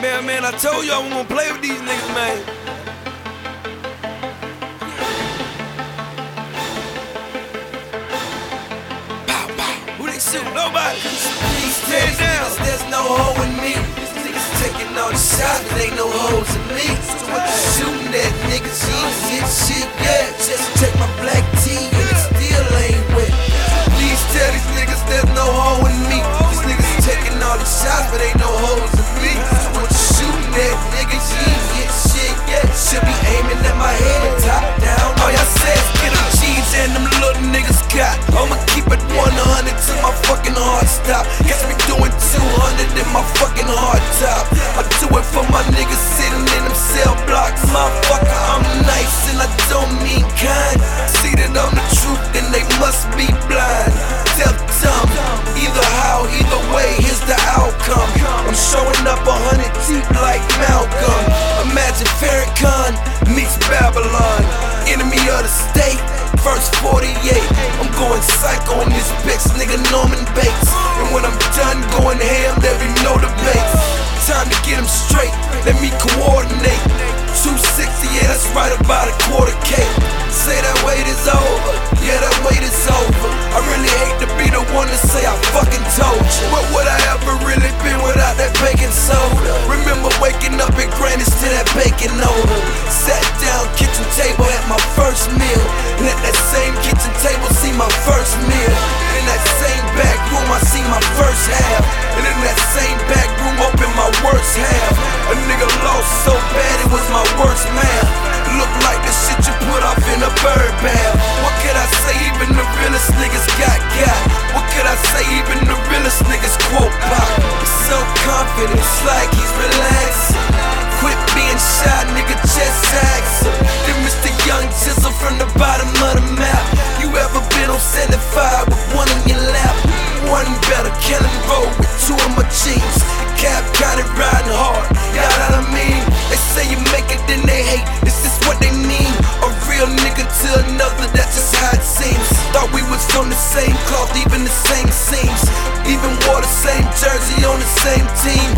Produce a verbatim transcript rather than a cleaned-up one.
Man, man, I told you I wasn't gonna play with these niggas, man. Pow, pow. Who they shoot? Nobody. These Stand down. niggas, there's no hoe in me. These niggas taking all the shots, but ain't no hoes in me. So what you shooting at, niggas? You ain't hit shit yet. Just take my black tee and it still ain't wet. Please tell these niggas there's no hoe in me. These niggas taking all the shots, but ain't no hoes in me. So what you shooting at, niggas? You ain't hit shit yet. Should be aiming at my head, top down. All y'all say is get them G's and them little niggas got. I'ma keep it one hundred till my fucking heart stop. Catch me doing two hundred in my fucking hard top. I do it for my niggas sitting in them cell blocks. Motherfucker, I'm nice and I don't mean kind. See that I'm the truth, then they must be blind. Tell them, either how, either way, here's the outcome. I'm showing up a hundred deep like Malcolm. Imagine Farrakhan meets Babylon. Enemy of the state, verse forty-eight. I'm going psycho on this bitch, nigga Norman Bates. And when I'm done going ham, there'll be no debates. Time to get him straight, let me coordinate. two sixty, yeah, that's right about a quarter K. Say that wait is over, yeah, that wait is over. I really hate to be the one to say I fucking told you. What would I ever really been without that baking soda? Remember waking up at Granny's to that bacon odor. Sat down, kitchen table, had my first meal. And at that same kitchen table, see my first meal. In that same back room, I see my first half. And in that same back room, open my worst half. A nigga lost so bad, it was my worst math. Look like the shit you put off in a bird bath. What could I say, even the realest niggas got got? What could I say, even the realest niggas quote pop? He's so confident, it's like he's relaxing. Quit being shy, nigga, just ask him. Then Mister Young Jizzle from the bottom of the map. You ever been on seventy-five with one on your lap? One better, Kellen Road with two of my jeans. Cap got it riding hard, you know what I mean? They say you make it, then they hate, is this what they mean? A real nigga to another, that's just how it seems. Thought we was from the same cloth, even the same seams. Even wore the same jersey on the same team.